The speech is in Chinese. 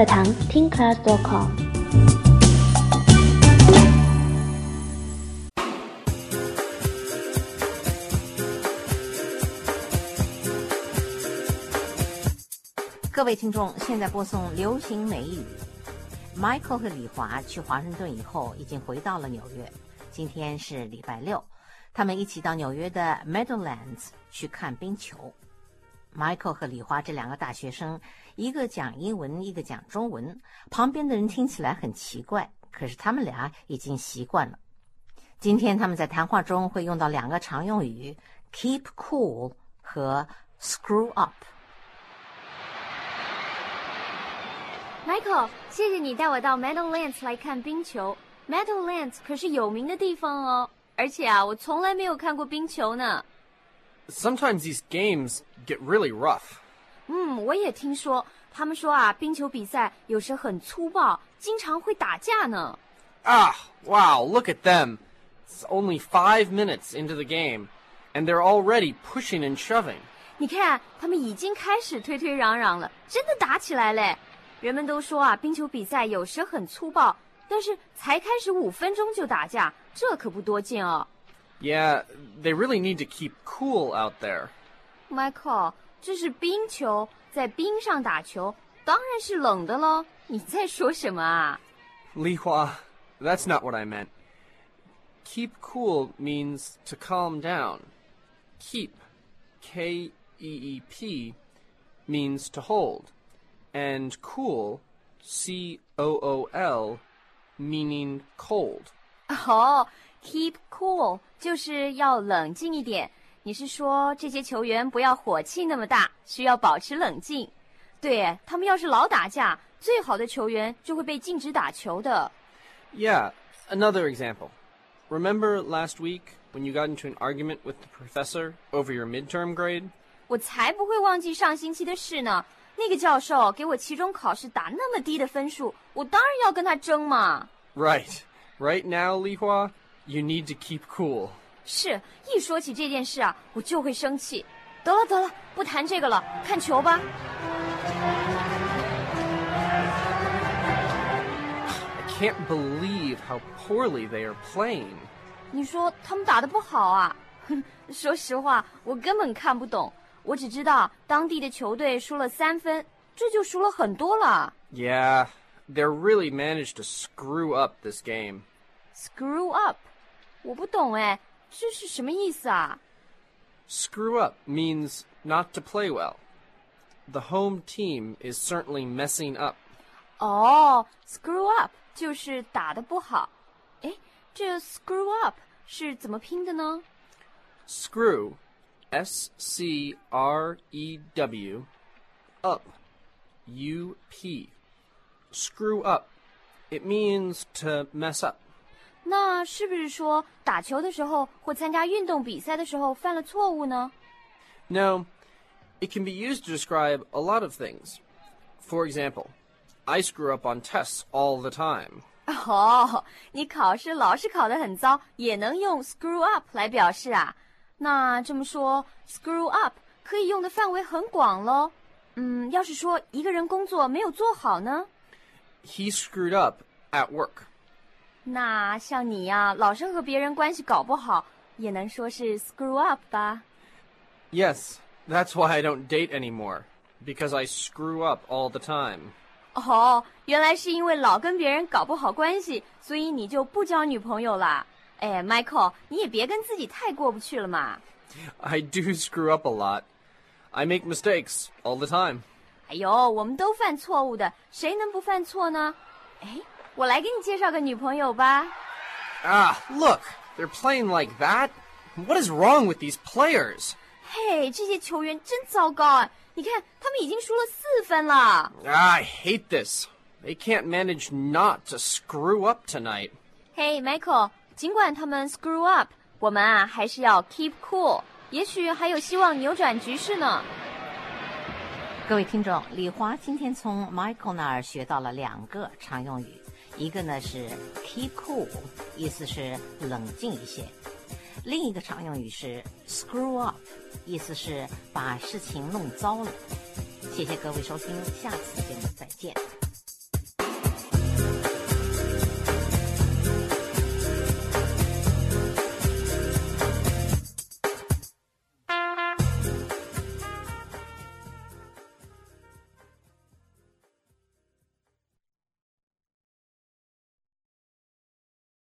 课堂听 class.com。 各位听众，现在播送流行美语。Michael 和李华去华盛顿以后，已经回到了纽约。今天是礼拜六，他们一起到纽约的 Meadowlands 去看冰球。Michael 和李华这两个大学生，一个讲英文，一个讲中文，旁边的人听起来很奇怪，可是他们俩已经习惯了。今天他们在谈话中会用到两个常用语 keep cool 和 screw up。Michael， 谢谢你带我到 Meadowlands 来看冰球。Meadowlands 可是有名的地方哦，而且我从来没有看过冰球呢。 Sometimes these games get really rough. 我也听说，他们说冰球比赛有时很粗暴，经常会打架呢。 Wow, look at them. It's only 5 minutes into the game, and they're already pushing and shoving. 你看，他们已经开始推推攘攘了，真的打起来嘞。人们都说冰球比赛有时很粗暴，但是才开始5分钟就打架，这可不多见哦。 Yeah, they really need to keep cool out there. Michael， 这是冰球，在冰上打球，当然是冷的咯。你在说什么啊？ Li Hua, that's not what I meant. Keep cool means to calm down. Keep, K-E-E-P, means to hold. And cool, C-O-O-L, meaning cold. Keep cool 就是要冷静一点。你是说这些球员不要火气那么大，需要保持冷静。对，他们要是老打架，最好的球员就会被禁止打球的。 Yeah, another example. Remember last week when you got into an argument with the professor over your midterm grade? 我才不会忘记上星期的事呢。那个教授给我期中考试打那么低的分数，我当然要跟他争嘛。 Right. Right now, Li Hua, you need to keep cool. 是，一说起这件事我就会生气。得了，不谈这个了，看球吧。 I can't believe how poorly they are playing. 你说他们打得不好啊？说实话，我根本看不懂。我只知道当地的球队输了3分，这就输了很多了。 Yeah, they really managed to screw up this game. Screw up? 我不懂哎，这是什么意思啊？ Screw up means not to play well. The home team is certainly messing up. Screw up 就是打得不好。哎，这 screw up 是怎么拼的呢？ Screw, S-C-R-E-W, up, U-P. Screw up. It means to mess up. 那是不是说打球的时候或参加运动比赛的时候犯了错误呢？ No, it can be used to describe a lot of things. For example, I screw up on tests all the time. 你考试老是考得很糟，也能用 screw up 来表示啊？那这么说 screw up 可以用的范围很广咯。要是说一个人工作没有做好呢？ He screwed up at work. 那像你老是和别人关系搞不好，也能说是 screw up 吧？ Yes, that's why I don't date anymore, because I screw up all the time. 原来是因为老跟别人搞不好关系，所以你就不交女朋友啦。哎 Michael， 你也别跟自己太过不去了嘛。 I do screw up a lot. I make mistakes all the time. 哎呦，我们都犯错误的，谁能不犯错呢？哎，我来给你介绍个女朋友吧。 Look, they're playing like that? What is wrong with these players? 嘿，这些球员真糟糕啊！你看，他们已经输了4分了。 I hate this. They can't manage not to screw up tonight. 嘿 Michael， 尽管他们 screw up， 我们还是要 keep cool， 也许还有希望扭转局势呢。 各位听众，李华今天从 Michael 那儿学到了2个常用语，一个呢是 keep cool， 意思是冷静一些；另一个常用语是 screw up， 意思是把事情弄糟了。谢谢各位收听，下次节目再见。